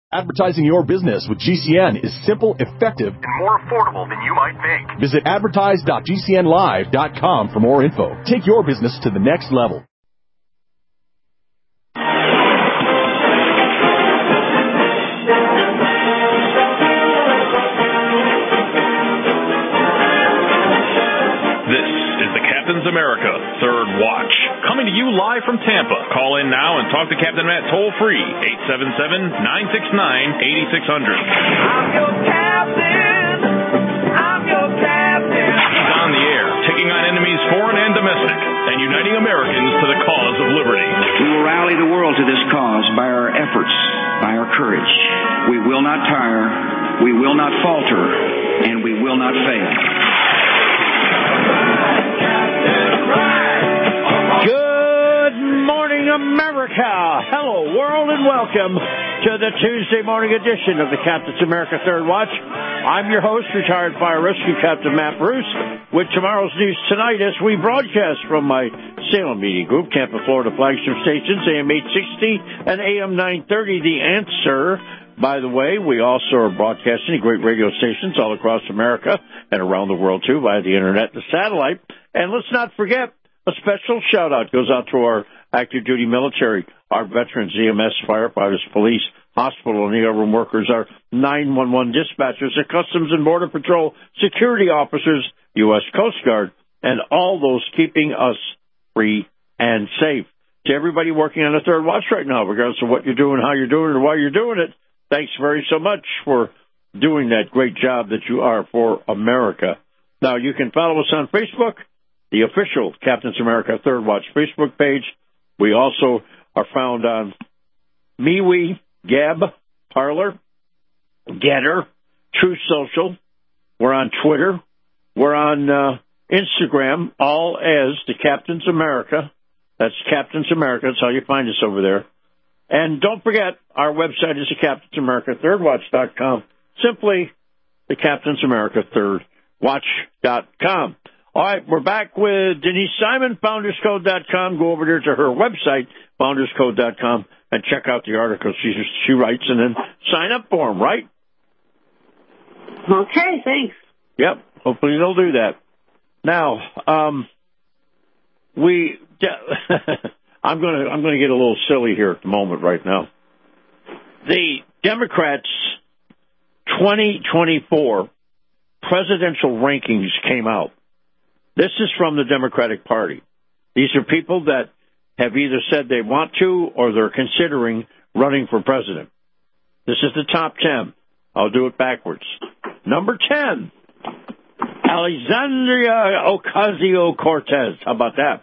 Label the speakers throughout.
Speaker 1: Advertising your business with GCN is simple, effective, and more affordable than you might think. Visit advertise.gcnlive.com for more info. Take your business to the next level.
Speaker 2: Captain's America Third Watch, coming to you live from Tampa. Call in now and talk to Captain Matt toll-free, 877-969-8600.
Speaker 3: I'm your captain. I'm your captain.
Speaker 2: He's on the air, taking on enemies foreign and domestic, and uniting Americans to the cause of liberty.
Speaker 4: We will rally the world to this cause by our efforts, by our courage. We will not tire, we will not falter, and we will not fail.
Speaker 5: Good morning, America. Hello, world, and welcome to the Tuesday morning edition of the Captain's America Third Watch. I'm your host, retired fire rescue Captain Matt Bruce, with tomorrow's news tonight as we broadcast from my Salem Media Group, Tampa, Florida flagship stations, AM 860 and AM 930, The Answer. By the way, we also are broadcasting great radio stations all across America and around the world, too, via the Internet and satellite. And let's not forget, a special shout-out goes out to our active duty military, our veterans, EMS, firefighters, police, hospital and ER room workers, our 911 dispatchers, our Customs and Border Patrol security officers, U.S. Coast Guard, and all those keeping us free and safe. To everybody working on the Third Watch right now, regardless of what you're doing, how you're doing it, or why you're doing it, thanks very so much for doing that great job that you are for America. Now, you can follow us on Facebook, the official Captain's America Third Watch Facebook page. We also are found on MeWe, Gab, Parler, Getter, Truth Social. We're on Twitter. We're on Instagram, all as the Captain's America. That's Captain's America. That's how you find us over there. And don't forget, our website is the Captain's America ThirdWatch.com. Simply the Captain's America ThirdWatch.com. All right, we're back with Denise Simon, FoundersCode.com. Go over there to her website, FoundersCode.com, and check out the articles she writes, and then sign up for them, right?
Speaker 6: Okay, thanks.
Speaker 5: Yep, hopefully they'll do that. Now, I'm going to get a little silly here at the moment right now. The Democrats' 2024 presidential rankings came out. This is from the Democratic Party. These are people that have either said they want to or they're considering running for president. This is the top 10. I'll do it backwards. Number 10, Alexandria Ocasio-Cortez. How about that?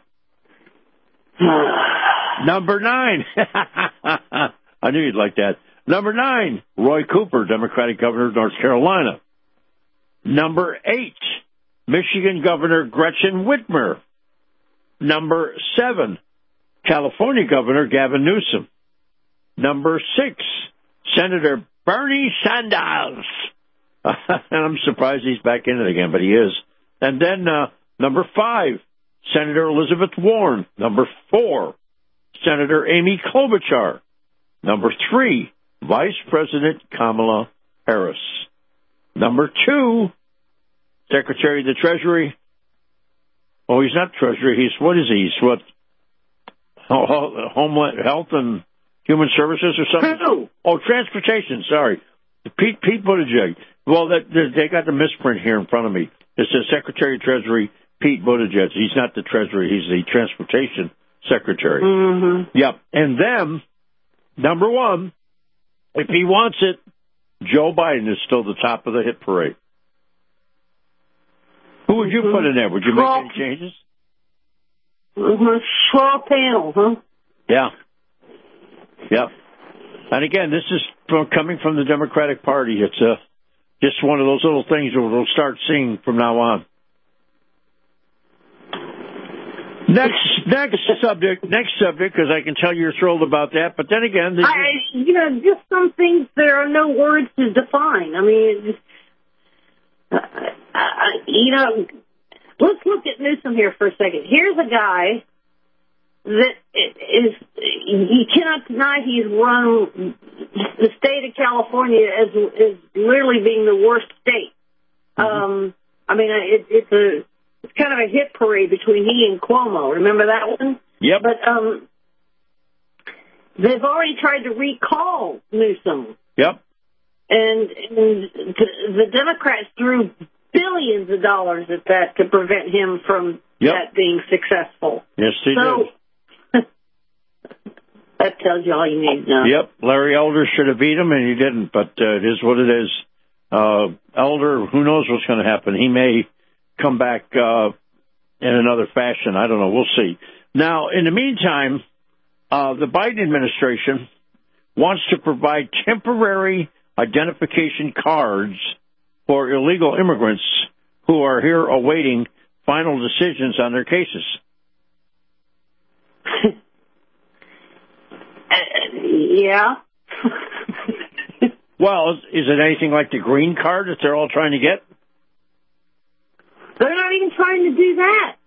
Speaker 5: Number 9. I knew you'd like that. Number 9, Roy Cooper, Democratic governor of North Carolina. Number 8, Michigan Governor Gretchen Whitmer. Number 7, California Governor Gavin Newsom. Number 6, Senator Bernie Sanders. And I'm surprised he's back in it again, but he is. And then number 5, Senator Elizabeth Warren. Number 4, Senator Amy Klobuchar. Number 3, Vice President Kamala Harris. Number 2, Secretary of the Treasury. Oh, he's not Treasury. What is he? He's what? Homeland Health and Human Services or something? Oh, Transportation. Sorry. Pete Buttigieg. Well, they got the misprint here in front of me. It says Secretary of Treasury Pete Buttigieg. He's not the Treasury. He's the Transportation Secretary.
Speaker 6: Mm-hmm.
Speaker 5: Yep. And then, number 1, if he wants it, Joe Biden is still the top of the hit parade. Who would you put in there? Would you make any changes?
Speaker 6: Straw panel, huh?
Speaker 5: Yeah. Yep. And again, this is coming from the Democratic Party. It's just one of those little things that we'll start seeing from now on. Next subject, because I can tell you're thrilled about that. But then again,
Speaker 6: just some things there are no words to define. I mean, let's look at Newsom here for a second. Here's a guy that you cannot deny he's run the state of California as literally being the worst state. I mean, it's kind of a hit parade between he and Cuomo. Remember that one?
Speaker 5: Yep.
Speaker 6: But they've already tried to recall Newsom.
Speaker 5: Yep.
Speaker 6: And the Democrats threw billions of dollars at that to prevent him from that being successful.
Speaker 5: Yes, they did.
Speaker 6: That tells you all you need to know.
Speaker 5: Yep, Larry Elder should have beat him, and he didn't, but it is what it is. Elder, who knows what's going to happen? He may come back in another fashion. I don't know. We'll see. Now, in the meantime, the Biden administration wants to provide temporary identification cards for illegal immigrants who are here awaiting final decisions on their cases.
Speaker 6: Yeah.
Speaker 5: Well, is it anything like the green card that they're all trying to get?
Speaker 6: They're not even trying to do that.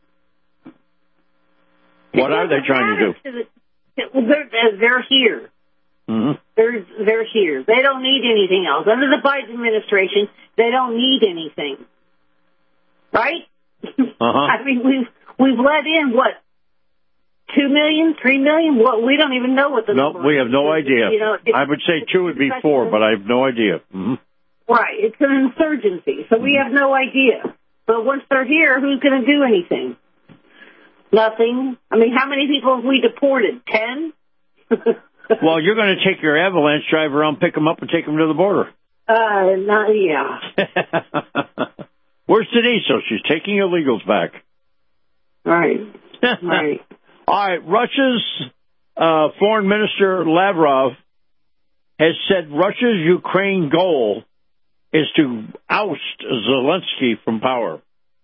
Speaker 5: What are they trying to do?
Speaker 6: They're here.
Speaker 5: Mm-hmm.
Speaker 6: They're here. They don't need anything else. Under the Biden administration, they don't need anything. Right? I mean, we've let in, what, 2 million, 3 million? What, we don't even know what the number is.
Speaker 5: No, we have no idea.
Speaker 6: You know,
Speaker 5: I would say 2 would be 4, but I have no idea. Mm-hmm.
Speaker 6: Right. It's an insurgency, so we have no idea. But once they're here, who's going to do anything? Nothing. I mean, how many people have we deported? 10?
Speaker 5: Well, you're going to take your avalanche driver around, pick them up, and take them to the border.
Speaker 6: Yeah.
Speaker 5: Where's Denise? So she's taking illegals back.
Speaker 6: Right. Right.
Speaker 5: All right. Russia's Foreign Minister Lavrov has said Russia's Ukraine goal is to oust Zelensky from power.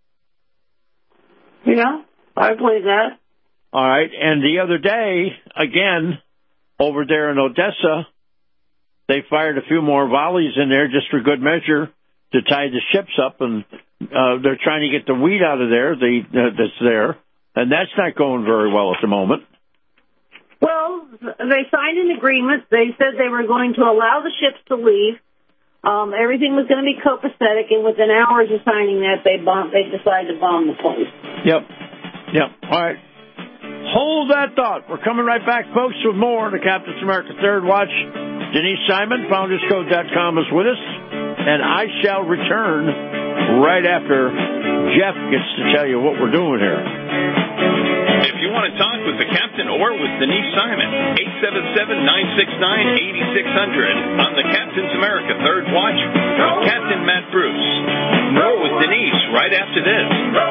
Speaker 6: Yeah, I believe that.
Speaker 5: All right. And the other day, again, over there in Odessa, they fired a few more volleys in there just for good measure to tie the ships up, and they're trying to get the wheat out of there that's there, and that's not going very well at the moment.
Speaker 6: Well, they signed an agreement. They said they were going to allow the ships to leave. Everything was going to be copacetic, and within hours of signing that, they decided to bomb the place.
Speaker 5: Yep. All right. Hold that thought. We're coming right back, folks, with more of the Captain's America Third Watch. Denise Simon, FoundersCode.com, is with us, and I shall return right after Jeff gets to tell you what we're doing here.
Speaker 2: If you want to talk with the captain or with Denise Simon, 877-969-8600 on the Captain's America Third Watch with Captain Matt Bruce. More with Denise right after this.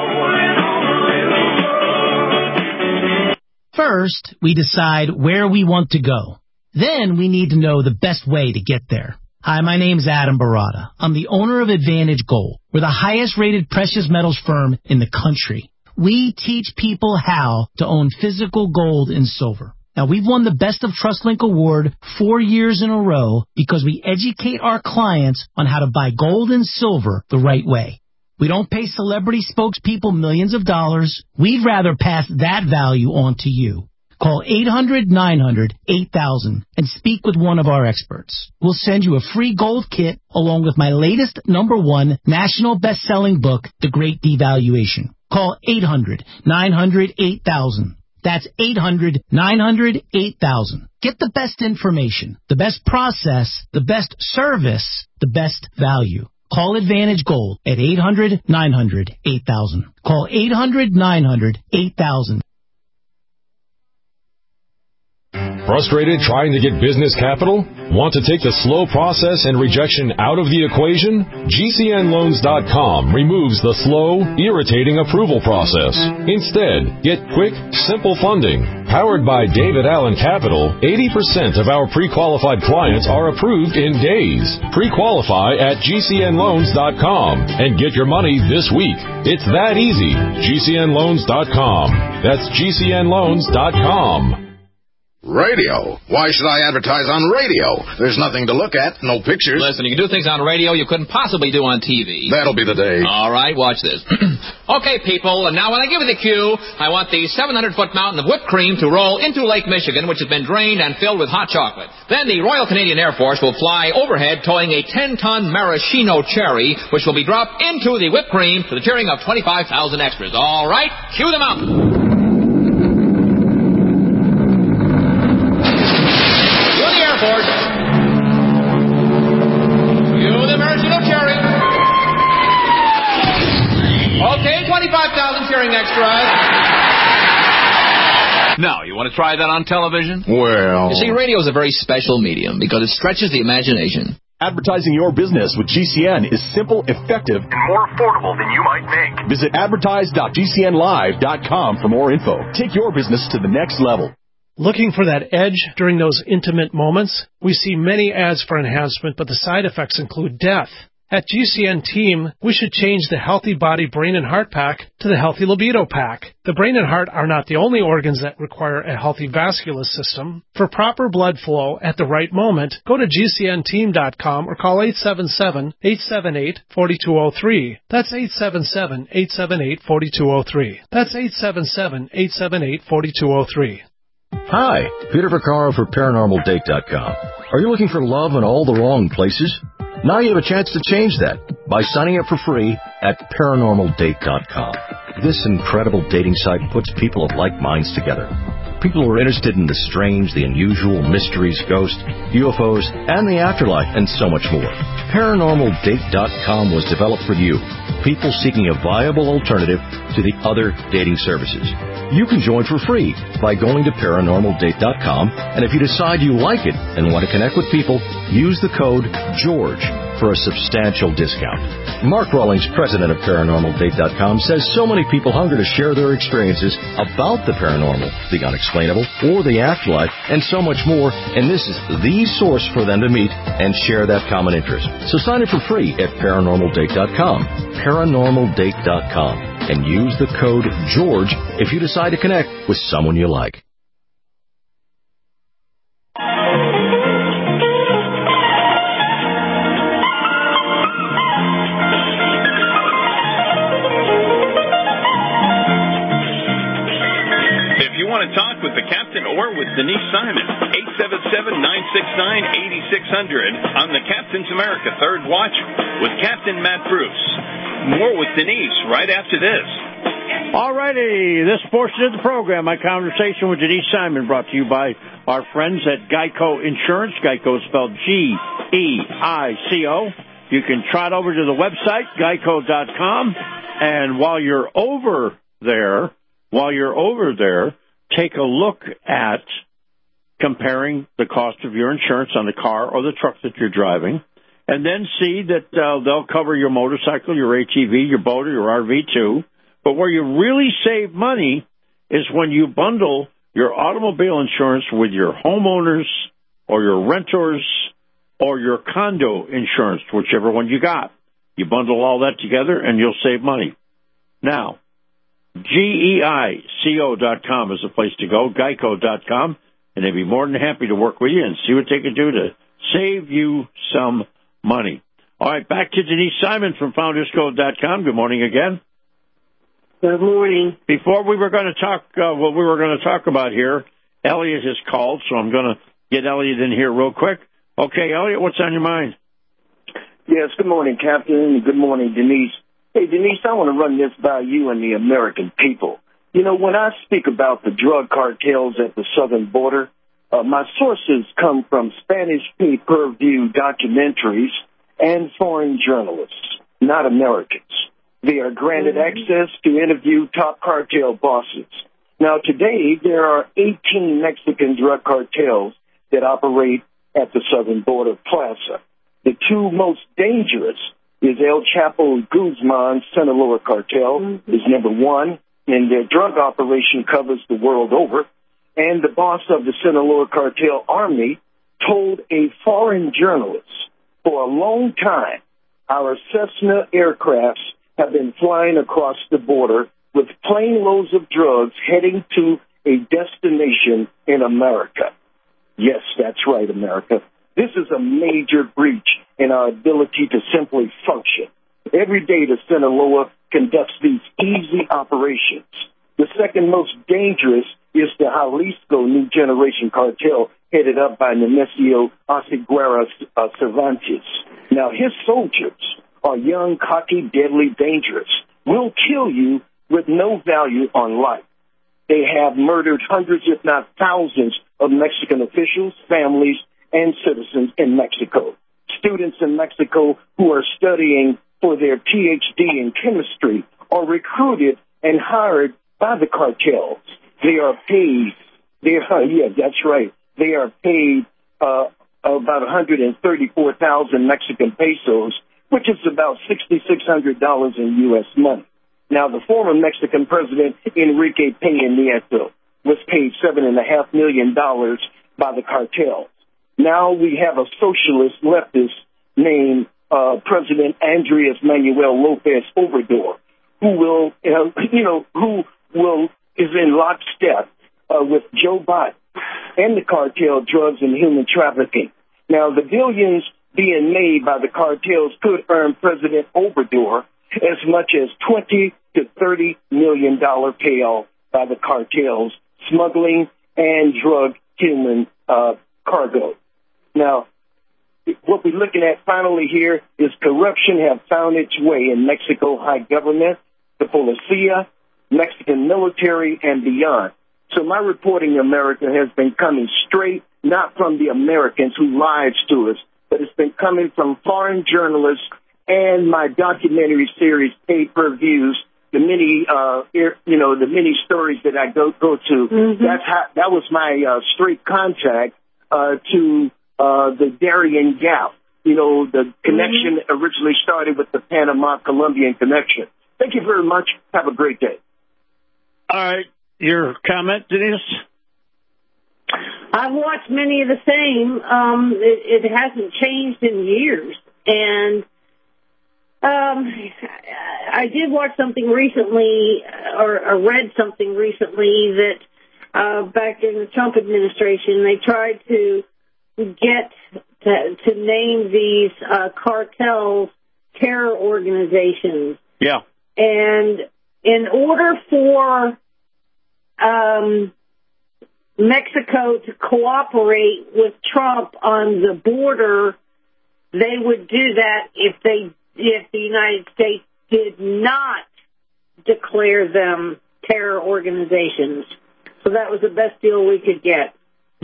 Speaker 7: First, we decide where we want to go. Then we need to know the best way to get there. Hi, my name's Adam Barada. I'm the owner of Advantage Gold. We're the highest rated precious metals firm in the country. We teach people how to own physical gold and silver. Now, we've won the Best of TrustLink Award 4 years in a row because we educate our clients on how to buy gold and silver the right way. We don't pay celebrity spokespeople millions of dollars. We'd rather pass that value on to you. Call 800-900-8000 and speak with one of our experts. We'll send you a free gold kit along with my latest #1 national best-selling book, The Great Devaluation. Call 800-900-8000. That's 800-900-8000. Get the best information, the best process, the best service, the best value. Call Advantage Gold at 800-900-8000. Call 800-900-8000.
Speaker 8: Frustrated trying to get business capital? Want to take the slow process and rejection out of the equation? GCNloans.com removes the slow, irritating approval process. Instead, get quick, simple funding. Powered by David Allen Capital, 80% of our pre-qualified clients are approved in days. Pre-qualify at GCNloans.com and get your money this week. It's that easy. GCNloans.com. That's GCNloans.com.
Speaker 9: Radio? Why should I advertise on radio? There's nothing to look at, no pictures.
Speaker 10: Listen, you can do things on radio you couldn't possibly do on TV.
Speaker 9: That'll be the day.
Speaker 10: All right, watch this. Okay, people, and now when I give you the cue, I want the 700-foot mountain of whipped cream to roll into Lake Michigan, which has been drained and filled with hot chocolate. Then the Royal Canadian Air Force will fly overhead towing a 10-ton maraschino cherry, which will be dropped into the whipped cream to the cheering of 25,000 extras. All right, cue the mountain. Okay, 25,000 cheering extras. Now, you want to try that on television?
Speaker 9: Well...
Speaker 10: You see, radio is a very special medium because it stretches the imagination.
Speaker 1: Advertising your business with GCN is simple, effective, and more affordable than you might think. Visit advertise.gcnlive.com for more info. Take your business to the next level.
Speaker 11: Looking for that edge during those intimate moments? We see many ads for enhancement, but the side effects include death. At GCN Team, we should change the Healthy Body Brain and Heart Pack to the Healthy Libido Pack. The brain and heart are not the only organs that require a healthy vascular system. For proper blood flow at the right moment, go to GCNteam.com or call 877-878-4203. That's 877-878-4203. That's 877-878-4203.
Speaker 12: Hi, Peter Vaccaro for ParanormalDate.com. Are you looking for love in all the wrong places? Now you have a chance to change that by signing up for free at ParanormalDate.com. This incredible dating site puts people of like minds together. People who are interested in the strange, the unusual, mysteries, ghosts, UFOs, and the afterlife, and so much more. ParanormalDate.com was developed for you, people seeking a viable alternative to the other dating services. You can join for free by going to ParanormalDate.com, and if you decide you like it and want to connect with people, use the code GEORGE for a substantial discount. Mark Rawlings, president of ParanormalDate.com, says so many people hunger to share their experiences about the paranormal, the unexplainable, or the afterlife, and so much more, and this is the source for them to meet and share that common interest. So sign up for free at ParanormalDate.com, ParanormalDate.com, and use the code GEORGE if you decide to connect with someone you like.
Speaker 2: Talk with the captain or with Denise Simon, 877-969-8600 on the Captain's America Third Watch with Captain Matt Bruce. More with Denise right after this.
Speaker 5: All righty, this portion of the program, my conversation with Denise Simon, brought to you by our friends at Geico Insurance. Geico is spelled G-E-I-C-O. You can trot over to the website, geico.com, and while you're over there, take a look at comparing the cost of your insurance on the car or the truck that you're driving, and then see that they'll cover your motorcycle, your ATV, your boat, or your RV too. But where you really save money is when you bundle your automobile insurance with your homeowners or your renters or your condo insurance, whichever one you got. You bundle all that together and you'll save money. Now, GEICO.com is the place to go, Geico.com, and they'd be more than happy to work with you and see what they can do to save you some money. All right, back to Denise Simon from FoundersCode.com. Good morning again.
Speaker 6: Good morning.
Speaker 5: Before we were going to talk, what we were going to talk about here, Elliot has called, so I'm going to get Elliot in here real quick. Okay, Elliot, what's on your mind?
Speaker 13: Yes, good morning, Captain. Good morning, Denise. Hey, Denise, I want to run this by you and the American people. You know, when I speak about the drug cartels at the southern border, my sources come from Spanish pay-per-view documentaries and foreign journalists, not Americans. They are granted access to interview top cartel bosses. Now, today, there are 18 Mexican drug cartels that operate at the southern border plaza. The two most dangerous is El Chapo Guzman's Sinaloa cartel is number one, and their drug operation covers the world over. And the boss of the Sinaloa cartel army told a foreign journalist, for a long time, our Cessna aircrafts have been flying across the border with plane loads of drugs heading to a destination in America. Yes, that's right, America. This is a major breach in our ability to simply function. Every day the Sinaloa conducts these easy operations. The second most dangerous is the Jalisco New Generation Cartel, headed up by Nemesio Oseguera Cervantes. Now, his soldiers are young, cocky, deadly, dangerous, will kill you with no value on life. They have murdered hundreds, if not thousands, of Mexican officials, families, and citizens in Mexico. Students in Mexico who are studying for their PhD in chemistry are recruited and hired by the cartels. They are paid. That's right. They are paid about 134,000 Mexican pesos, which is about $6,600 in U.S. money. Now, the former Mexican president, Enrique Peña Nieto, was paid $7.5 million by the cartels. Now we have a socialist leftist named President Andres Manuel Lopez Obrador, who is in lockstep with Joe Biden and the cartel, drugs and human trafficking. Now, the billions being made by the cartels could earn President Obrador as much as $20 to $30 million payoff by the cartels, smuggling and drug human cargo. Now, what we're looking at finally here is corruption have found its way in Mexico high government, the policia, Mexican military, and beyond. So my reporting in America has been coming straight, not from the Americans who lied to us, but it's been coming from foreign journalists and my documentary series, Pay-Per-Views, the many stories that I go to. Mm-hmm. That was my straight contact to the Darien Gap. You know, the connection originally started with the Panama-Colombian connection. Thank you very much. Have a great day.
Speaker 5: All right. Your comment, Denise?
Speaker 6: I've watched many of the same. It hasn't changed in years. And I did watch something recently, or read something recently that back in the Trump administration, they tried to get to name these cartels terror organizations.
Speaker 5: Yeah.
Speaker 6: And in order for Mexico to cooperate with Trump on the border, they would do that if the United States did not declare them terror organizations. So that was the best deal we could get.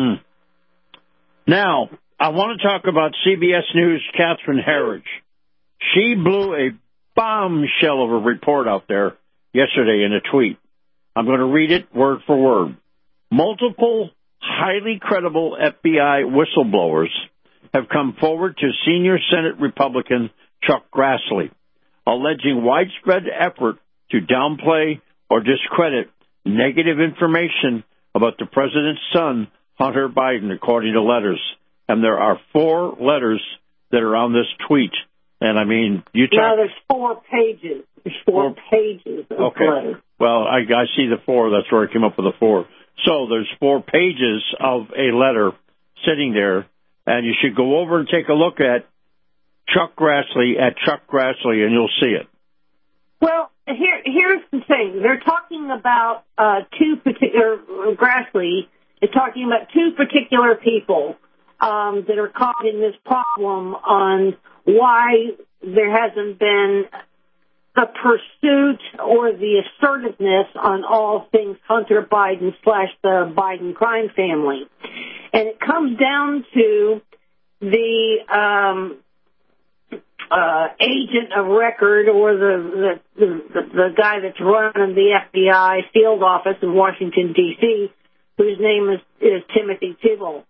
Speaker 5: Now, I want to talk about CBS News' Catherine Herridge. She blew a bombshell of a report out there yesterday in a tweet. I'm going to read it word for word. Multiple highly credible FBI whistleblowers have come forward to senior Senate Republican Chuck Grassley, alleging widespread effort to downplay or discredit negative information about the president's son, Hunter Biden, according to letters. And there are 4 letters that are on this tweet. And, I mean, you talk...
Speaker 6: No, there's 4 pages. There's 4 pages of letters.
Speaker 5: Well, I see the 4. That's where I came up with the 4. So there's 4 pages of a letter sitting there, and you should go over and take a look at Chuck Grassley, and you'll see it.
Speaker 6: Well, here's the thing. They're talking about Grassley is talking about 2 particular people that are caught in this problem on why there hasn't been the pursuit or the assertiveness on all things Hunter Biden / the Biden crime family. And it comes down to the agent of record, or the guy that's running the FBI field office in Washington, D.C., whose name is Timothy Tebow.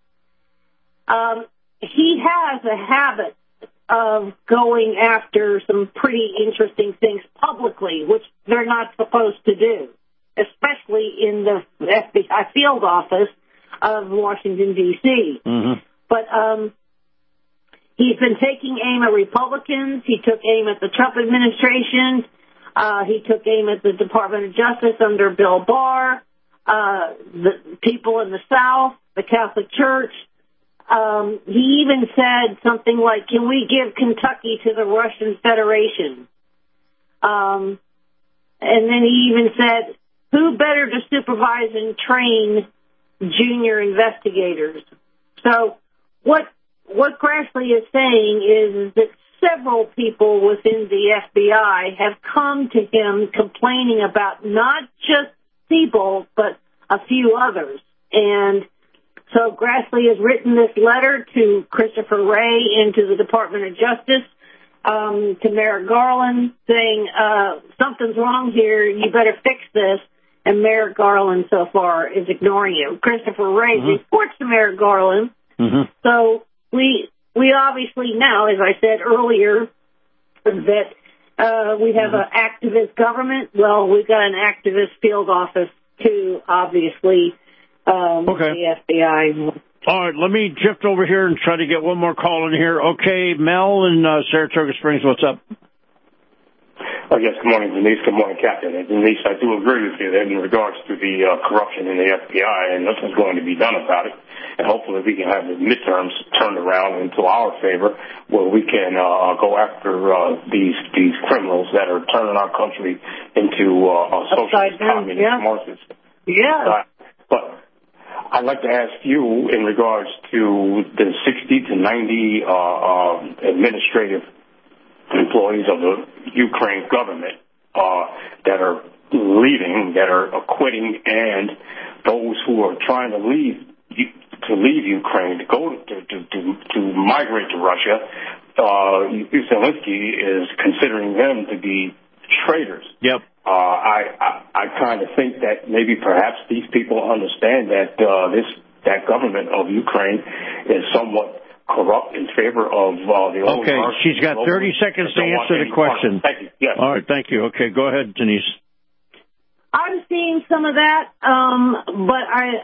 Speaker 6: He has a habit of going after some pretty interesting things publicly, which they're not supposed to do, especially in the FBI field office of Washington, D.C. Mm-hmm. But he's been taking aim at Republicans. He took aim at the Trump administration. He took aim at the Department of Justice under Bill Barr. the people in the South, the Catholic Church. He even said something like, can we give Kentucky to the Russian Federation? And then he even said, who better to supervise and train junior investigators? So what Grassley is saying is that several people within the FBI have come to him complaining about not just Siebold, but a few others. And so Grassley has written this letter to Christopher Wray and to the Department of Justice, to Merrick Garland, saying, something's wrong here, you better fix this. And Merrick Garland so far is ignoring it. Christopher Wray reports to Merrick Garland. So we obviously now, as I said earlier, that we have an activist government. Well, we've got an activist field office too, obviously, the FBI.
Speaker 5: All right, let me drift over here and try to get one more call in here. Okay, Mel in Saratoga Springs, what's up?
Speaker 14: Yes, good morning, Denise. Good morning, Captain. And Denise, I do agree with you that in regards to the corruption in the FBI, and nothing's going to be done about it. And hopefully we can have the midterms turned around into our favor, where we can go after these criminals that are turning our country into a socialist communist Marxist.
Speaker 6: Yeah.
Speaker 14: But I'd like to ask you in regards to the 60 to 90 administrative employees of the Ukraine government that are leaving, that are quitting, and those who are trying to leave Ukraine to go to migrate to Russia. Zelensky is considering them to be traitors.
Speaker 5: Yep.
Speaker 14: I kind of think that maybe perhaps these people understand that that government of Ukraine is somewhat corrupt in favor of the old.
Speaker 5: Okay, she's got 30 seconds to answer the question.
Speaker 14: Thank you. Yes.
Speaker 5: All right, thank you. Okay, go ahead, Denise.
Speaker 6: I'm seeing some of that, but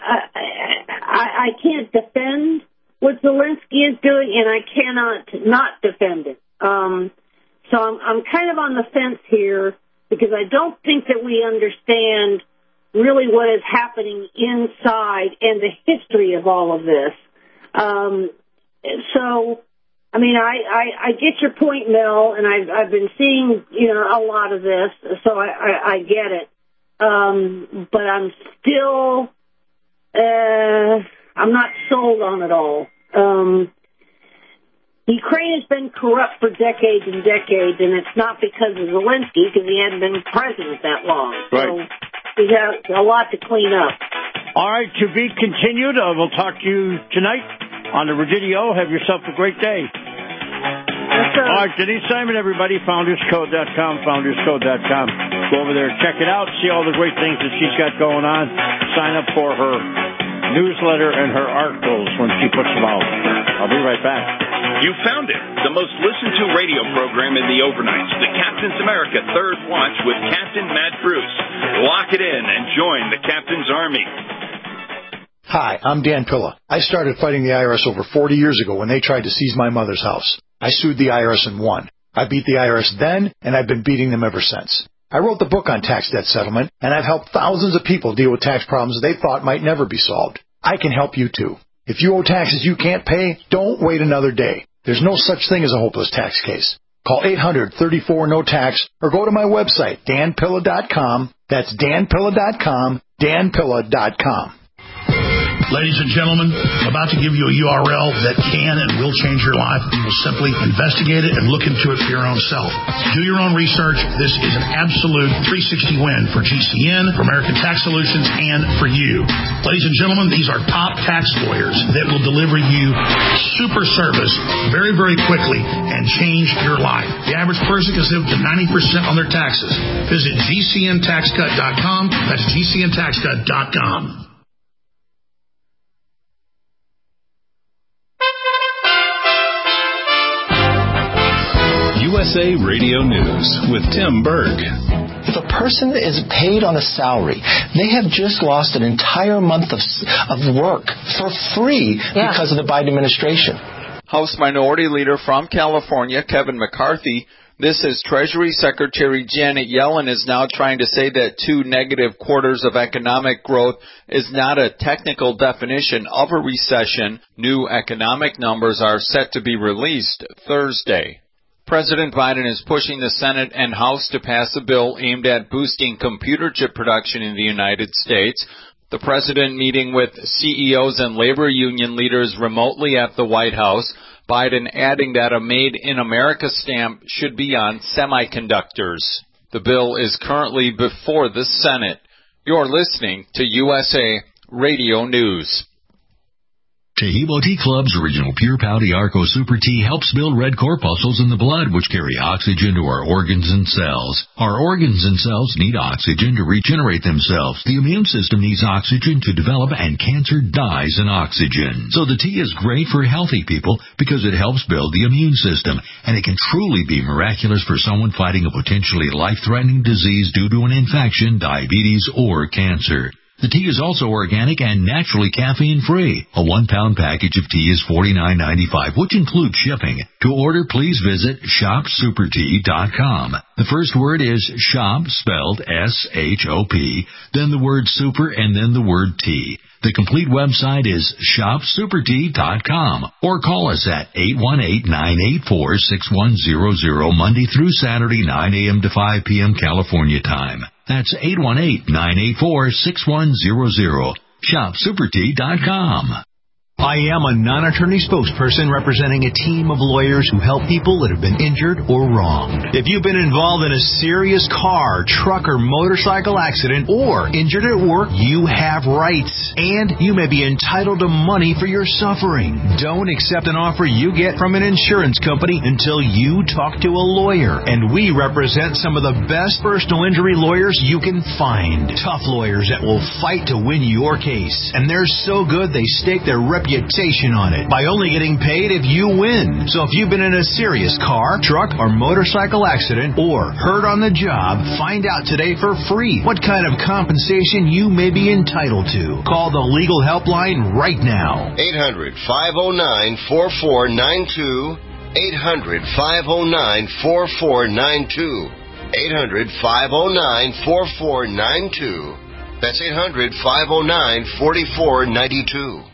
Speaker 6: I can't defend what Zelensky is doing, and I cannot not defend it. So I'm kind of on the fence here because I don't think that we understand really what is happening inside and the history of all of this. So, I mean, I get your point, Mel, and I've been seeing, a lot of this, so I get it. But I'm still, I'm not sold on it all. Ukraine has been corrupt for decades and decades, and it's not because of Zelensky, because he hadn't been president that long.
Speaker 5: Right.
Speaker 6: So we have a lot to clean up.
Speaker 5: All right, to be continued. We'll talk to you tonight on the Regidio. Have yourself a great day.
Speaker 6: Yes, sir.
Speaker 5: All right, Denise Simon, everybody, founderscode.com, founderscode.com. Go over there, check it out, see all the great things that she's got going on. Sign up for her newsletter and her articles when she puts them out. I'll be right back.
Speaker 2: You found it, the most listened to radio program in the overnights, the Captain's America Third Watch with Captain Matt Bruce. Lock it in and join the Captain's Army.
Speaker 15: Hi, I'm Dan Pilla. I started fighting the IRS over 40 years ago when they tried to seize my mother's house. I sued the IRS and won. I beat the IRS then, and I've been beating them ever since. I wrote the book on tax debt settlement, and I've helped thousands of people deal with tax problems they thought might never be solved. I can help you, too. If you owe taxes you can't pay, don't wait another day. There's no such thing as a hopeless tax case. Call 800-34-NO-TAX or go to my website, danpilla.com. That's danpilla.com, danpilla.com.
Speaker 16: Ladies and gentlemen, I'm about to give you a URL that can and will change your life. You will simply investigate it and look into it for your own self. Do your own research. This is an absolute 360 win for GCN, for American Tax Solutions, and for you. Ladies and gentlemen, these are top tax lawyers that will deliver you super service very, very quickly and change your life. The average person can save up to 90% on their taxes. Visit GCNTaxCut.com. That's GCNTaxCut.com.
Speaker 17: USA Radio News with Tim Berg.
Speaker 18: If a person is paid on a salary, they have just lost an entire month of work for free because of the Biden administration.
Speaker 19: House Minority Leader from California, Kevin McCarthy, This is Treasury Secretary Janet Yellen is now trying to say that 2 negative quarters of economic growth is not a technical definition of a recession. New economic numbers are set to be released Thursday. President Biden is pushing the Senate and House to pass a bill aimed at boosting computer chip production in the United States. The president meeting with CEOs and labor union leaders remotely at the White House. Biden adding that a Made in America stamp should be on semiconductors. The bill is currently before the Senate. You're listening to USA Radio News.
Speaker 20: Taheebo Tea Club's original Pure Pouty Arco Super Tea helps build red corpuscles in the blood, which carry oxygen to our organs and cells. Our organs and cells need oxygen to regenerate themselves. The immune system needs oxygen to develop, and cancer dies in oxygen. So the tea is great for healthy people because it helps build the immune system, and it can truly be miraculous for someone fighting a potentially life-threatening disease due to an infection, diabetes, or cancer. The tea is also organic and naturally caffeine-free. A 1-pound package of tea is $49.95, which includes shipping. To order, please visit shopsupertea.com. The first word is shop, spelled S-H-O-P, then the word super, and then the word tea. The complete website is shopsupertea.com, or call us at 818-984-6100, Monday through Saturday, 9 a.m. to 5 p.m. California time. That's 818-984-6100. ShopSuperTea.com.
Speaker 21: I am a non-attorney spokesperson representing a team of lawyers who help people that have been injured or wronged. If you've been involved in a serious car, truck, or motorcycle accident, or injured at work, you have rights, and you may be entitled to money for your suffering. Don't accept an offer you get from an insurance company until you talk to a lawyer, and we represent some of the best personal injury lawyers you can find. Tough lawyers that will fight to win your case, and they're so good they stake their reputation on it by only getting paid if you win. So if you've been in a serious car, truck, or motorcycle accident, or hurt on the job, find out today for free what kind of compensation you may be entitled to. Call the legal helpline right now.
Speaker 22: 800-509-4492. 800-509-4492. 800-509-4492. That's 800-509-4492.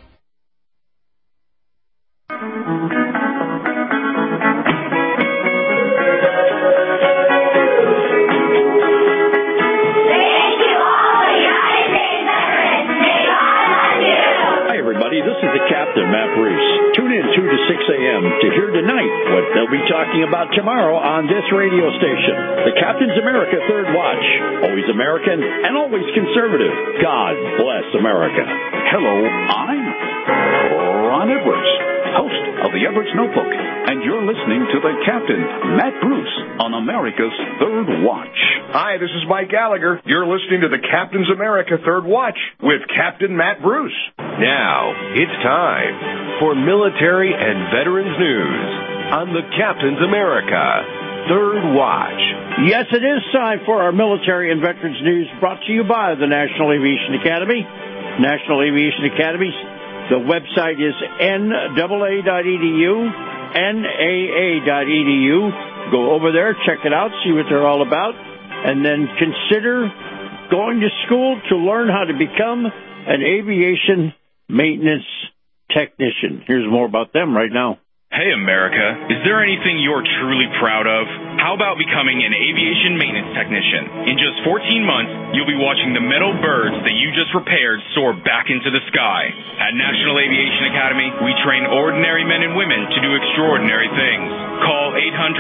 Speaker 5: This is the Captain, Matt Bruce. Tune in 2 to 6 a.m. to hear tonight what they'll be talking about tomorrow on this radio station. The Captain's America Third Watch. Always American and always conservative. God bless America.
Speaker 23: Hello, I'm Ron Edwards, host of the Edwards Notebook, and you're listening to the Captain, Matt Bruce, on America's Third Watch.
Speaker 24: Hi, this is Mike Gallagher. You're listening to the Captain's America Third Watch with Captain Matt Bruce. Now, it's time for military and veterans news on the Captain's America Third Watch.
Speaker 5: Yes, it is time for our military and veterans news, brought to you by the National Aviation Academy. National Aviation Academy, the website is NAA.edu, NAA.edu. Go over there, check it out, see what they're all about, and then consider going to school to learn how to become an aviation maintenance technician. Here's more about them right now.
Speaker 25: Hey, America, is there anything you're truly proud of? How about becoming an aviation maintenance technician? In just 14 months, you'll be watching the metal birds that you just repaired soar back into the sky. At National Aviation Academy, we train ordinary men and women to do extraordinary things. Call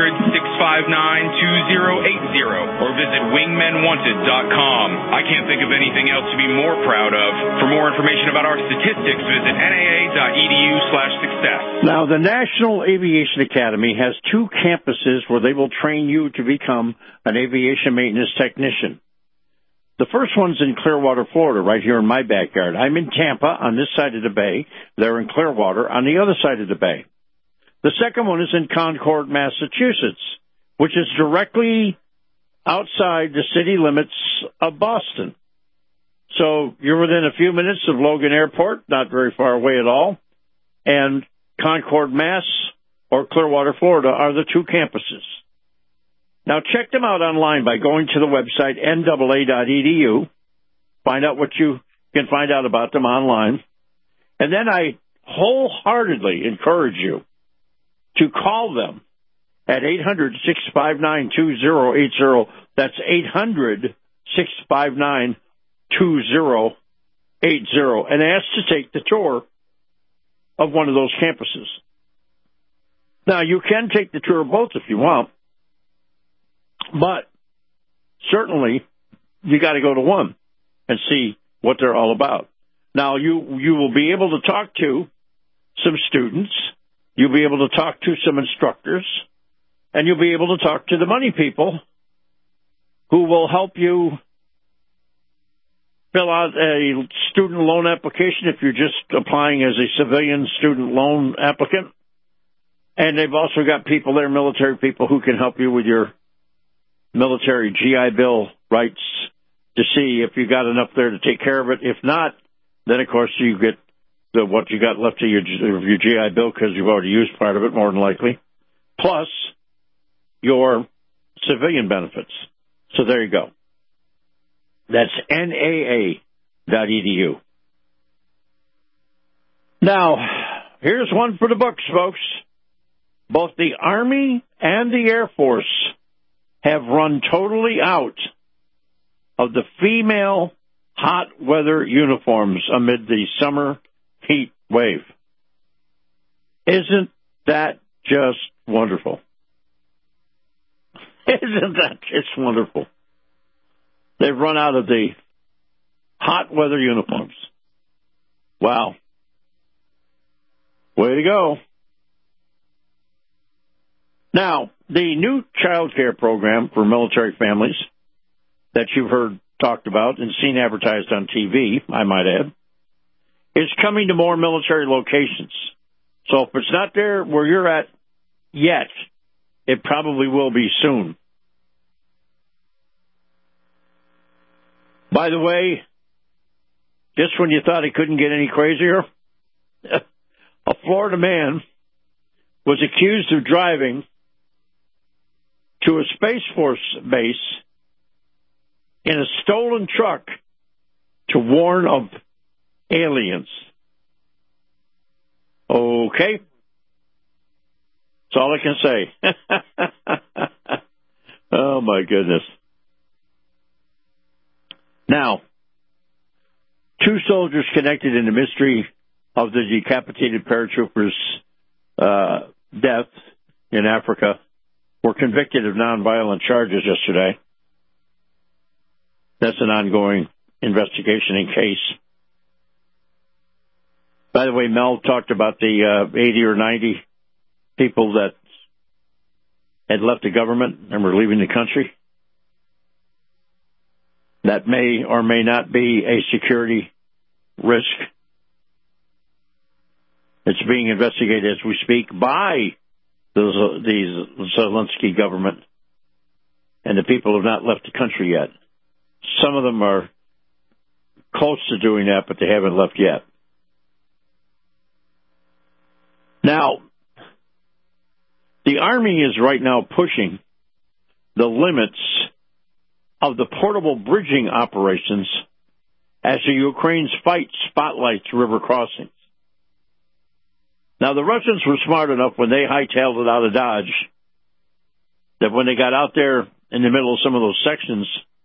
Speaker 25: 800-659-2080 or visit wingmenwanted.com. I can't think of anything else to be more proud of. For more information about our statistics, visit naa.edu/success.
Speaker 5: Now, the National Aviation Academy has 2 campuses where they will train you to become an aviation maintenance technician. The first one's in Clearwater, Florida, right here in my backyard. I'm in Tampa on this side of the bay. They're in Clearwater on the other side of the bay. The second one is in Concord, Massachusetts, which is directly outside the city limits of Boston. So you're within a few minutes of Logan Airport, not very far away at all. And Concord, Mass, or Clearwater, Florida, are the 2 campuses. Now, check them out online by going to the website NAA.edu. Find out what you can find out about them online. And then I wholeheartedly encourage you to call them at 800-659-2080. That's 800-659-2080. And ask to take the tour of one of those campuses. Now, you can take the tour of both if you want, but certainly you got to go to one and see what they're all about. Now, you will be able to talk to some students, you'll be able to talk to some instructors, and you'll be able to talk to the money people who will help you fill out a student loan application if you're just applying as a civilian student loan applicant. And they've also got people there, military people, who can help you with your military GI Bill rights to see if you got enough there to take care of it. If not, then, of course, you get what you got left of your GI Bill because you've already used part of it, more than likely, plus your civilian benefits. So there you go. That's NAA.edu. Now, here's one for the books, folks. Both the Army and the Air Force have run totally out of the female hot weather uniforms amid the summer heat wave. Isn't that just wonderful? Isn't that just wonderful? They've run out of the hot weather uniforms. Wow. Way to go. Now, the new child care program for military families that you've heard talked about and seen advertised on TV, I might add, is coming to more military locations. So if it's not there where you're at yet, it probably will be soon. By the way, just when you thought it couldn't get any crazier, a Florida man was accused of driving to a Space Force base in a stolen truck to warn of aliens. Okay. That's all I can say. Oh, my goodness. Now, 2 soldiers connected in the mystery of the decapitated paratrooper's death in Africa were convicted of nonviolent charges yesterday. That's an ongoing investigation and case. By the way, Mel talked about the 80 or 90 people that had left the government and were leaving the country. That may or may not be a security risk. It's being investigated as we speak by the Zelensky government, and the people have not left the country yet. Some of them are close to doing that, but they haven't left yet. Now, the Army is right now pushing the limits of the portable bridging operations as the Ukraine's fight spotlights river crossings. Now, the Russians were smart enough when they hightailed it out of Dodge that when they got out there in the middle of some of those sections,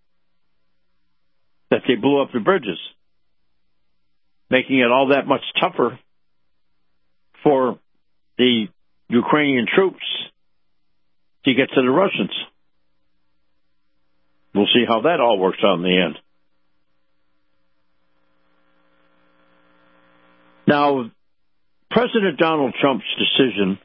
Speaker 5: that they blew up the bridges, making it all that much tougher for the Ukrainian troops to get to the Russians. We'll see how that all works out in the end. Now, President Donald Trump's decision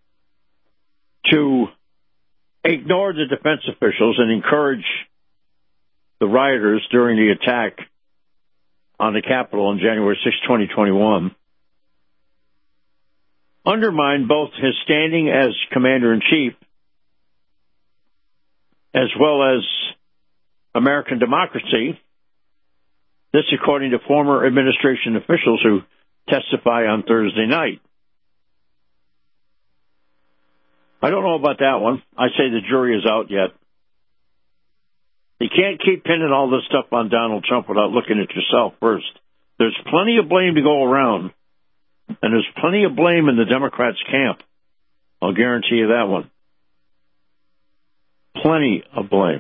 Speaker 5: to ignore the defense officials and encourage the rioters during the attack on the Capitol on January 6, 2021, undermined both his standing as commander-in-chief as well as American democracy. This according to former administration officials who testify on Thursday night. I don't know about that one. I say the jury is out yet You can't keep pinning all this stuff on Donald Trump without looking at yourself first. There's plenty of blame to go around, and there's plenty of blame in the Democrats' camp. I'll guarantee you that one. Plenty of blame.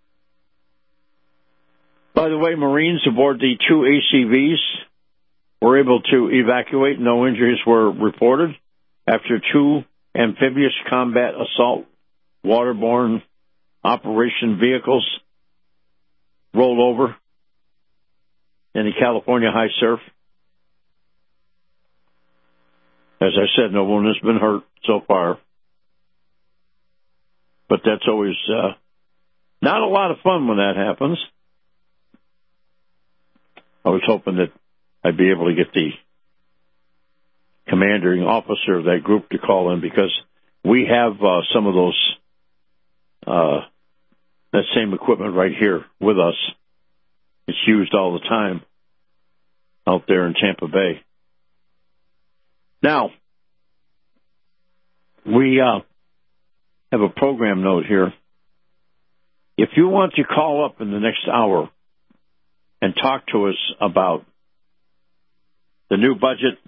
Speaker 5: By the way, Marines aboard the 2 ACVs were able to evacuate. No injuries were reported after 2 amphibious combat assault waterborne operation vehicles rolled over in the California high surf. As I said, no one has been hurt so far. But that's always not a lot of fun when that happens. I was hoping that I'd be able to get the commanding officer of that group to call in, because we have some of those, that same equipment right here with us. It's used all the time out there in Tampa Bay. Now, we have a program note here. If you want to call up in the next hour and talk to us about the new budget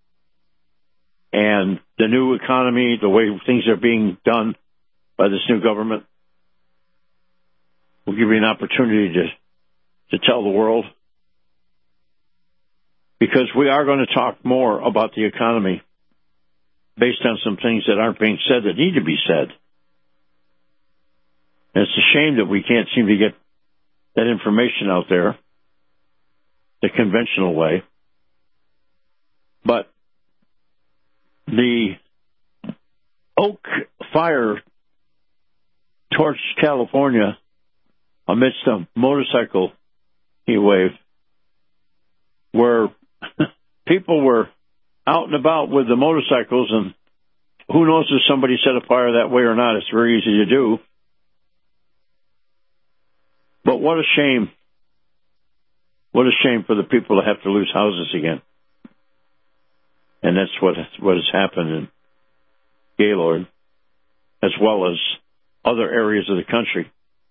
Speaker 5: and the new economy, the way things are being done by this new government, we'll give you an opportunity to tell the world, because we are going to talk more about the economy based on some things that aren't being said that need to be said. And it's a shame that we can't seem to get that information out there the conventional way. But the Oak fire torched California amidst a motorcycle heat wave where people were out and about with the motorcycles, and who knows if somebody set a fire that way or not. It's very easy to do. But what a shame. What a shame for the people to have to lose houses again. And that's what has happened in Gaylord, as well as other areas of the country.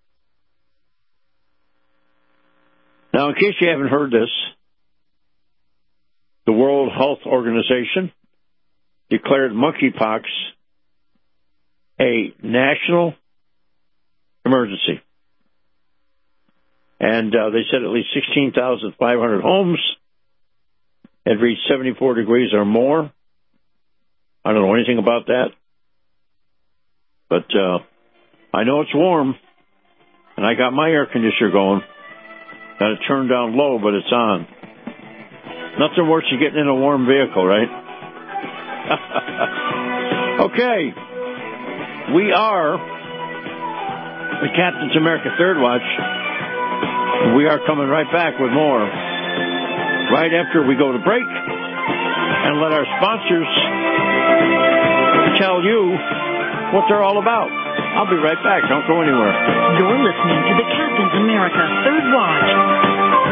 Speaker 5: Now, in case you haven't heard this, the World Health Organization declared monkeypox a national emergency. And they said at least 16,500 homes had reached 74 degrees or more. I don't know anything about that. But I know it's warm, and I got my air conditioner going. Got it turned down low, but it's on. Nothing worse than getting in a warm vehicle, right? Okay. We are the Captain's America Third Watch. We are coming right back with more right after we go to break and let our sponsors tell you what they're all about. I'll be right back. Don't go anywhere.
Speaker 3: You're listening to the Captain's America Third Watch.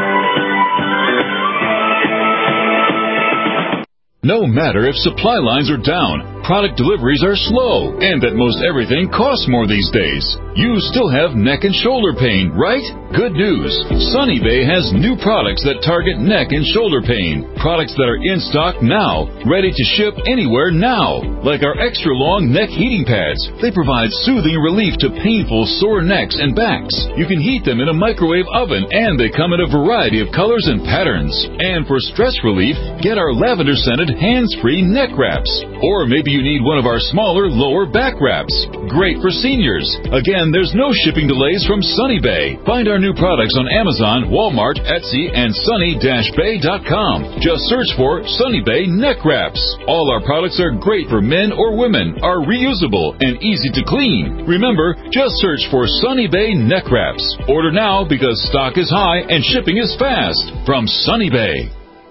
Speaker 4: No matter if supply lines are down, product deliveries are slow, and that most everything costs more these days, you still have neck and shoulder pain, right? Good news. Sunny Bay has new products that target neck and shoulder pain. Products that are in stock now, ready to ship anywhere now. Like our extra long neck heating pads. They provide soothing relief to painful sore necks and backs. You can heat them in a microwave oven, and they come in a variety of colors and patterns. And for stress relief, get our lavender scented hands-free neck wraps. Or maybe you need one of our smaller lower back wraps. Great for seniors. Again, there's no shipping delays from Sunny Bay. Find our new products on Amazon, Walmart, Etsy, and sunny-bay.com. Just search for Sunny Bay neck wraps. All our products are great for men or women, are reusable, and easy to clean. Remember, just search for Sunny Bay neck wraps. Order now because stock is high and shipping is fast. From Sunny Bay.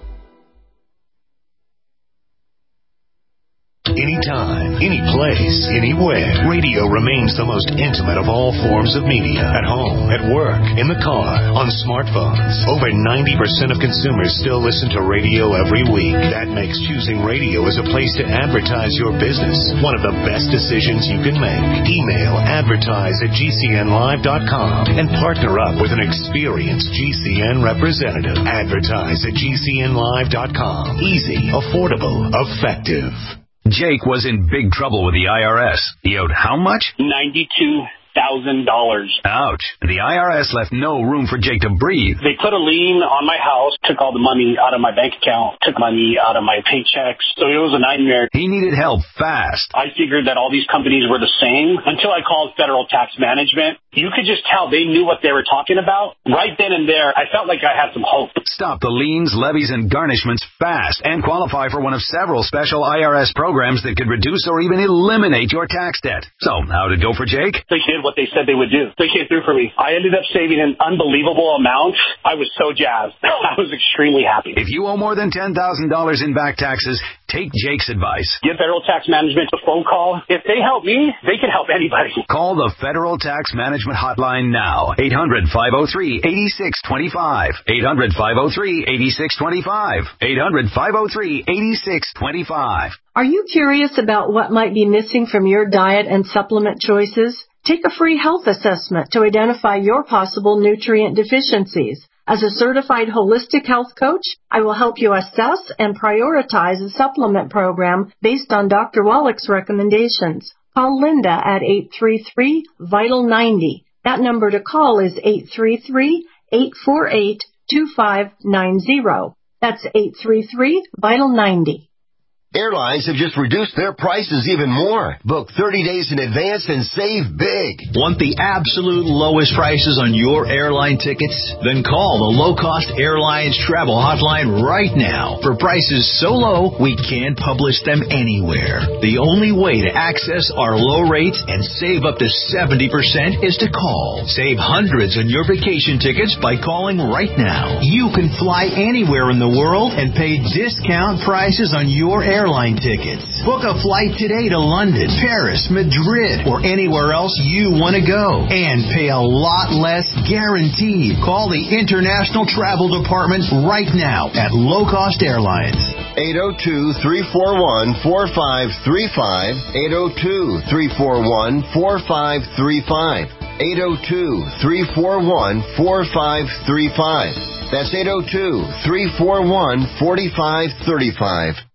Speaker 21: Anytime, any place, anywhere. Radio remains the most intimate of all forms of media. At home, at work, in the car, on smartphones. Over 90% of consumers still listen to radio every week. That makes choosing radio as a place to advertise your business one of the best decisions you can make. Email
Speaker 1: Advertise at GCNlive.com and partner up with an experienced GCN representative. Advertise at GCNlive.com. Easy, affordable, effective.
Speaker 7: Jake was in big trouble with the IRS. He owed how much?
Speaker 8: $92,000.
Speaker 7: Ouch. The IRS left no room for Jake to breathe.
Speaker 8: They put a lien on my house, took all the money out of my bank account, took money out of my paychecks. So it was a nightmare.
Speaker 7: He needed help fast.
Speaker 8: I figured that all these companies were the same until I called Federal Tax Management. You could just tell they knew what they were talking about. Right then and there, I felt like I had some hope.
Speaker 7: Stop the liens, levies, and garnishments fast and qualify for one of several special IRS programs that could reduce or even eliminate your tax debt. So, how'd it go for Jake?
Speaker 8: They did what they said they would do. They came through for me. I ended up saving an unbelievable amount. I was so jazzed. I was extremely happy.
Speaker 7: If you owe more than $10,000 in back taxes, take Jake's advice.
Speaker 8: Give Federal Tax Management a phone call. If they help me, they can help anybody.
Speaker 7: Call the Federal Tax Management Hotline now. 800-503-8625. 800-503-8625. 800-503-8625.
Speaker 9: Are you curious about what might be missing from your diet and supplement choices? Take a free health assessment to identify your possible nutrient deficiencies. As a certified holistic health coach, I will help you assess and prioritize a supplement program based on Dr. Wallach's recommendations. Call Linda at 833-VITAL-90. That number to call is 833-848-2590. That's 833-VITAL-90.
Speaker 22: Airlines have just reduced their prices even more. Book 30 days in advance and save big.
Speaker 21: Want the absolute lowest prices on your airline tickets? Then call the Low Cost Airlines Travel Hotline right now. For prices so low, we can't publish them anywhere. The only way to access our low rates and save up to 70% is to call. Save hundreds on your vacation tickets by calling right now. You can fly anywhere in the world and pay discount prices on your airline tickets. Book a flight today to London, Paris, Madrid, or anywhere else you want to go. And pay a lot less guaranteed. Call the International Travel Department right now at Low Cost Airlines.
Speaker 22: 802-341-4535. 802-341-4535. 802-341-4535. That's 802-341-4535.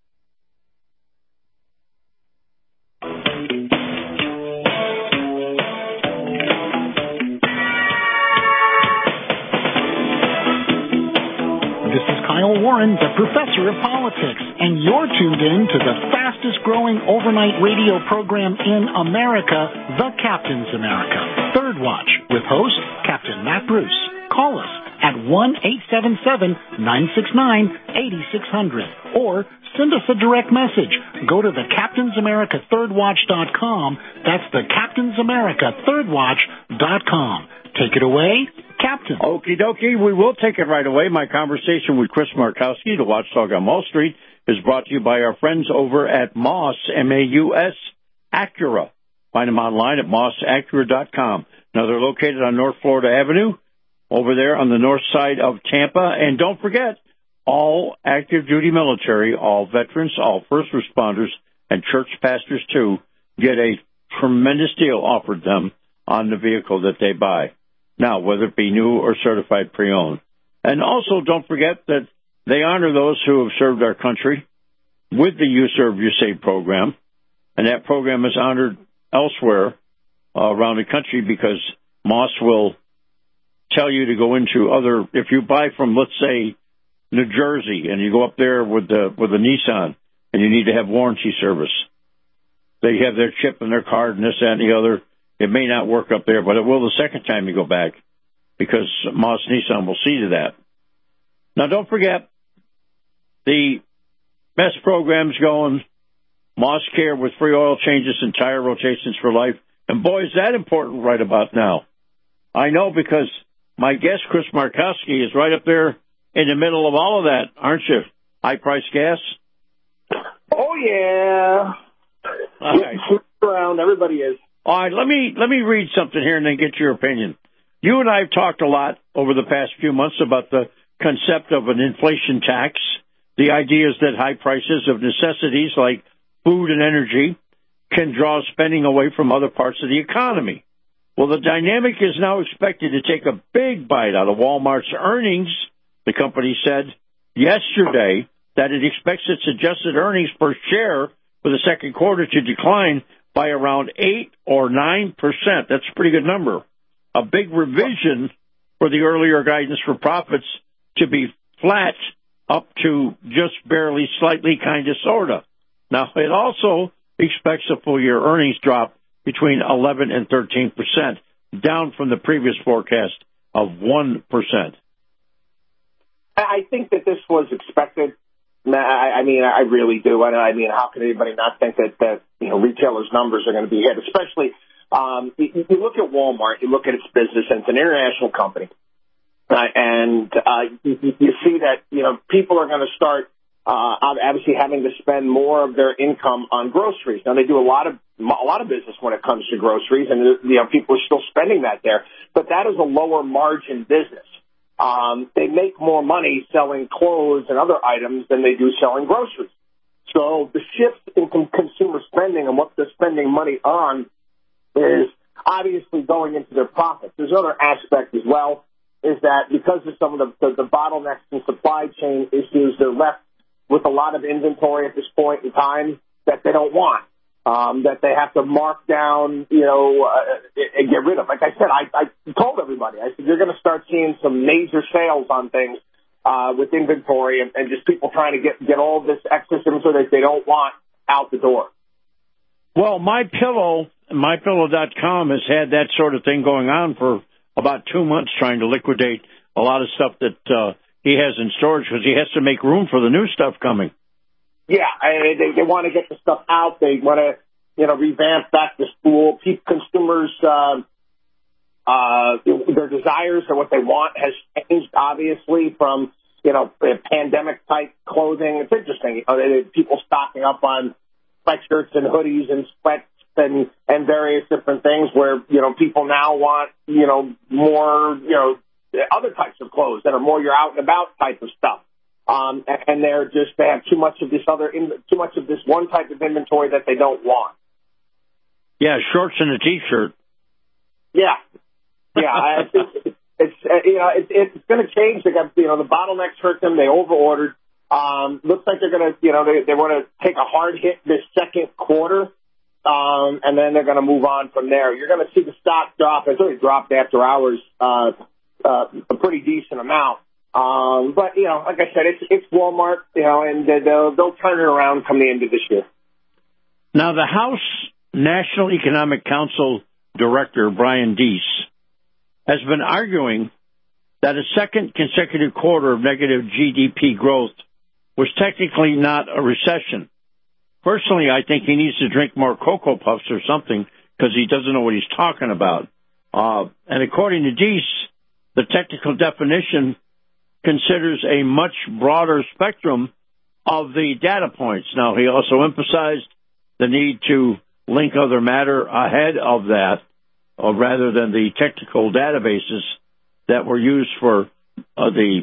Speaker 10: This is Kyle Warren, the professor of politics, and you're tuned in to the fastest-growing overnight radio program in America, The Captain's America, Third Watch, with host Captain Matt Bruce. Call us at 1-877-969-8600, or send us a direct message. Go to thecaptainsamerica3rdwatch.com. That's thecaptainsamerica3rdwatch.com. Take it away, Captain.
Speaker 5: Okie dokie, we will take it right away. My conversation with Chris Markowski, the watchdog on Wall Street, is brought to you by our friends over at Moss, M-A-U-S, Acura. Find them online at mossacura.com. Now, they're located on North Florida Avenue, over there on the north side of Tampa. And don't forget, all active duty military, all veterans, all first responders, and church pastors, too, get a tremendous deal offered them on the vehicle that they buy. Now, whether it be new or certified pre-owned. And also, don't forget that they honor those who have served our country with the You Serve, You Save program. And that program is honored elsewhere around the country because Moss will tell you to go into other, if you buy from, let's say, New Jersey, and you go up there with a Nissan, and you need to have warranty service. They have their chip and their card and this, that, and the other. It may not work up there, but it will the second time you go back because Moss Nissan will see to that. Now, don't forget, the best programs going, Moss Care with free oil changes and tire rotations for life. And boy, is that important right about now. I know because my guest, Chris Markowski, is right up there in the middle of all of that, aren't you? High-priced gas?
Speaker 26: Oh, yeah.
Speaker 5: All right.
Speaker 26: Around, everybody is.
Speaker 5: All right, let me read something here and then get your opinion. You and I have talked a lot over the past few months about the concept of an inflation tax. The idea is that high prices of necessities like food and energy can draw spending away from other parts of the economy. Well, the dynamic is now expected to take a big bite out of Walmart's earnings. The company said yesterday that it expects its adjusted earnings per share for the second quarter to decline by around 8 or 9%. That's a pretty good number. A big revision for the earlier guidance for profits to be flat up to just barely, slightly, kind of, sort of. Now, it also expects a full-year earnings drop between 11 and 13%, down from the previous forecast of 1%.
Speaker 26: I think that this was expected. I mean, I really do. I mean, how can anybody not think that retailers' numbers are going to be hit? Especially, you look at Walmart, you look at its business, and it's an international company, and you see that people are going to start obviously having to spend more of their income on groceries. Now, they do a lot of business when it comes to groceries, and people are still spending that there. But that is a lower margin business. They make more money selling clothes and other items than they do selling groceries. So the shift in consumer spending and what they're spending money on is obviously going into their profits. There's another aspect as well, is that because of some of the bottlenecks and supply chain issues, they're left with a lot of inventory at this point in time that they don't want, that they have to mark down, and get rid of. Like I said, I told everybody, I said, you're going to start seeing some major sales on things with inventory and just people trying to get all this excess inventory that they don't want out the door.
Speaker 5: Well, MyPillow.com has had that sort of thing going on for about 2 months, trying to liquidate a lot of stuff that he has in storage because he has to make room for the new stuff coming.
Speaker 26: Yeah, they want to get the stuff out. They want to, revamp back to school. Consumers, their desires or what they want has changed, obviously, from, pandemic-type clothing. It's interesting. People stocking up on sweatshirts and hoodies and sweats and various different things where, people now want, more, other types of clothes that are more your out and about type of stuff. And they have too much of this one type of inventory that they don't want.
Speaker 5: Yeah, shorts and a t-shirt.
Speaker 26: Yeah. It's going to change. They got, the bottlenecks hurt them. They overordered. Looks like they're going to, they want to take a hard hit this second quarter. And then they're going to move on from there. You're going to see the stock drop. It's already dropped after hours, a pretty decent amount. But, like I said, it's Walmart, and they'll turn it around come the end of this year.
Speaker 5: Now, the House National Economic Council Director, Brian Deese, has been arguing that a second consecutive quarter of negative GDP growth was technically not a recession. Personally, I think he needs to drink more Cocoa Puffs or something because he doesn't know what he's talking about. And according to Deese, the technical definition considers a much broader spectrum of the data points. Now, he also emphasized the need to link other matter ahead of that, rather than the technical databases that were used for the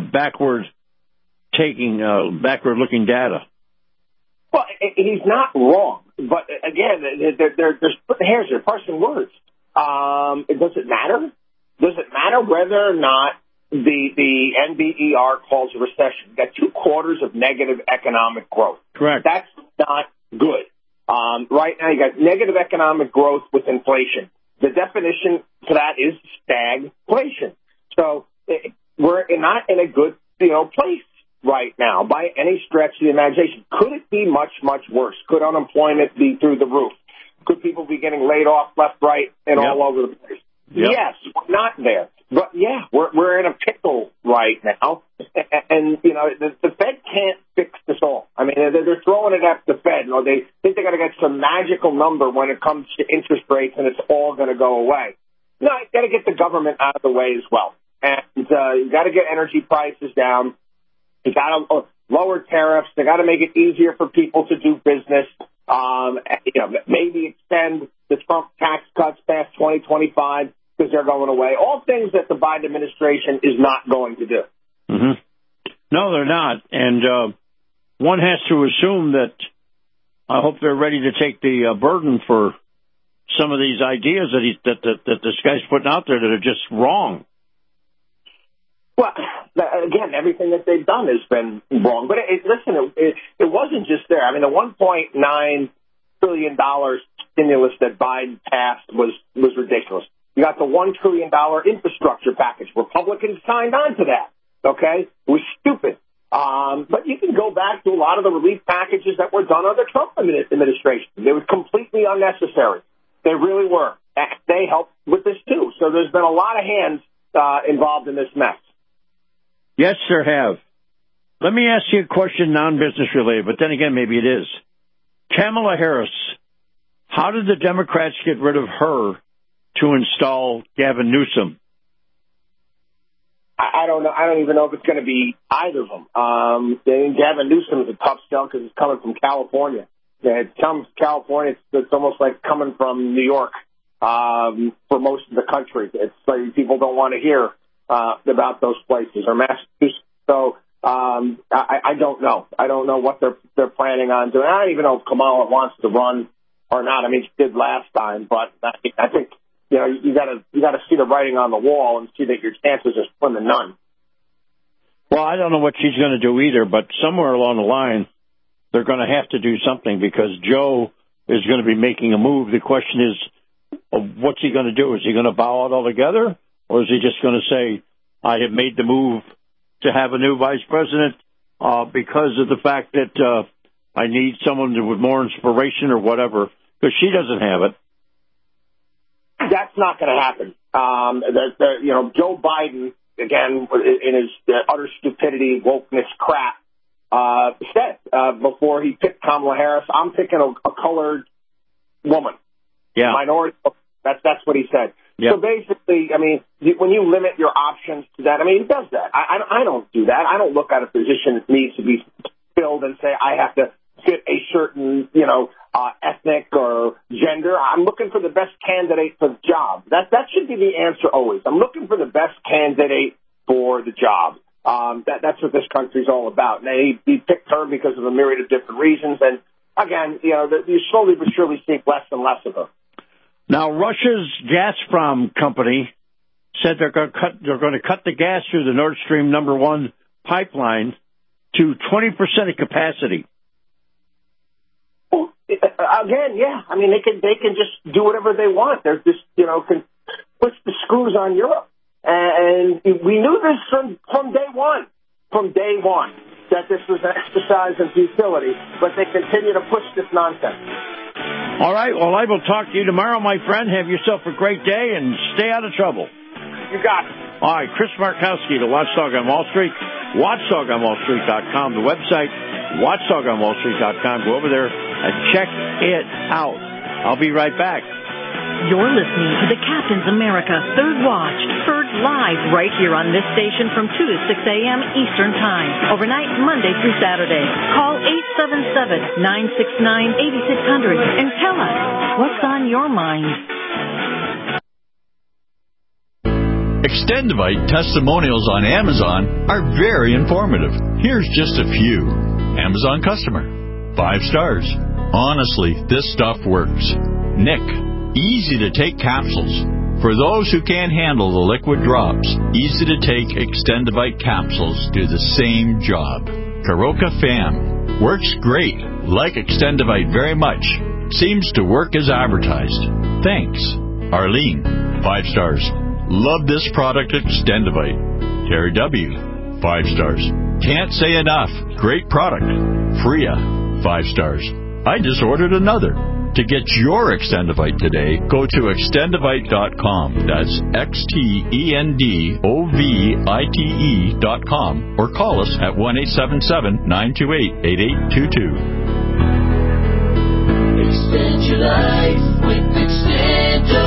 Speaker 5: backward-looking data.
Speaker 26: Well, he's not wrong, but again, they're splitting hairs. They're parsing words. Does it matter? Does it matter whether or not the NBER calls a recession? You got 2 quarters of negative economic growth.
Speaker 5: Correct.
Speaker 26: That's not good. Right now, you got negative economic growth with inflation. The definition for that is stagflation. So we're not in a good, place right now by any stretch of the imagination. Could it be much, much worse? Could unemployment be through the roof? Could people be getting laid off left, right, and all over the place? Yep. Yes, we're not there. But, yeah, we're in a pickle right now. And the Fed can't fix this all. I mean, they're throwing it at the Fed. They think they're going to get some magical number when it comes to interest rates and it's all going to go away. No, you got to get the government out of the way as well. And you got to get energy prices down. You got to lower tariffs. They got to make it easier for people to do business. Maybe extend the Trump tax cuts past 2025 because they're going away. All things that the Biden administration is not going to do.
Speaker 5: Mm-hmm. No, they're not. And one has to assume that I hope they're ready to take the burden for some of these ideas that this guy's putting out there that are just wrong.
Speaker 26: Well, again, everything that they've done has been wrong. But listen, it wasn't just there. I mean, the $1.9 trillion stimulus that Biden passed was ridiculous. You got the $1 trillion infrastructure package. Republicans signed on to that. Okay? It was stupid. But you can go back to a lot of the relief packages that were done under the Trump administration. They were completely unnecessary. They really were. They helped with this, too. So there's been a lot of hands involved in this mess.
Speaker 5: Yes, there have. Let me ask you a question, non-business related, but then again, maybe it is. Kamala Harris, how did the Democrats get rid of her to install Gavin Newsom?
Speaker 26: I don't know. I don't even know if it's going to be either of them. Gavin Newsom is a tough sell because it's coming from California. It comes from California. It's almost like coming from New York for most of the country. It's like people don't want to hear about those places or Massachusetts. So I don't know. I don't know what they're planning on doing. I don't even know if Kamala wants to run or not. I mean, she did last time, but I think. You know, you got to see the writing on the wall and see that your chances are slim to none.
Speaker 5: Well, I don't know what she's going to do either, but somewhere along the line, they're going to have to do something because Joe is going to be making a move. The question is, what's he going to do? Is he going to bow out altogether, or is he just going to say, I have made the move to have a new vice president because of the fact that I need someone with more inspiration or whatever, because she doesn't have it.
Speaker 26: That's not going to happen. Joe Biden, again, in his utter stupidity, wokeness crap, said before he picked Kamala Harris, I'm picking a colored woman.
Speaker 5: Yeah.
Speaker 26: Minority. That's what he said. Yeah. So basically, I mean, when you limit your options to that, I mean, he does that. I don't do that. I don't look at a position that needs to be filled and say I have to fit a certain, ethnic or gender. I'm looking for the best candidate for the job. That should be the answer always. I'm looking for the best candidate for the job. That's what this country's all about. Now, he picked her because of a myriad of different reasons. And again, you slowly but surely see less and less of her.
Speaker 5: Now, Russia's Gazprom company said they're going to cut the gas through the Nord Stream #1 pipeline to 20% of capacity.
Speaker 26: Again, yeah. I mean, they can just do whatever they want. They're just, can push the screws on Europe. And we knew this from day one. From day one, that this was an exercise in futility, but they continue to push this nonsense.
Speaker 5: All right. Well, I will talk to you tomorrow, my friend. Have yourself a great day and stay out of trouble.
Speaker 26: You got it.
Speaker 5: All right. Chris Markowski, the Watchdog on Wall Street. WatchdogOnWallStreet.com, the website. WatchdogOnWallStreet.com. Go over there and check it out. I'll be right back.
Speaker 3: You're listening to the Captain's America Third Watch, heard live right here on this station from 2 to 6 a.m. Eastern Time, overnight Monday through Saturday. Call 877-969-8600 and tell us what's on your mind.
Speaker 4: Extendivite testimonials on Amazon are very informative. Here's just a few. Amazon customer. 5 stars. Honestly, this stuff works. Nick. Easy to take capsules. For those who can't handle the liquid drops, easy to take Extendivite capsules do the same job. Karoka Fam. Works great. Like Extendivite very much. Seems to work as advertised. Thanks. Arlene. 5 stars. Love this product, Extendivite. Terry W. 5 stars. Can't say enough. Great product. Freya. 5 stars. I just ordered another. To get your Extendivite today, go to Extendivite.com. That's XTENDOVITE.com or call us at 1-877-928-8822.
Speaker 2: Extend your life with Extendivite.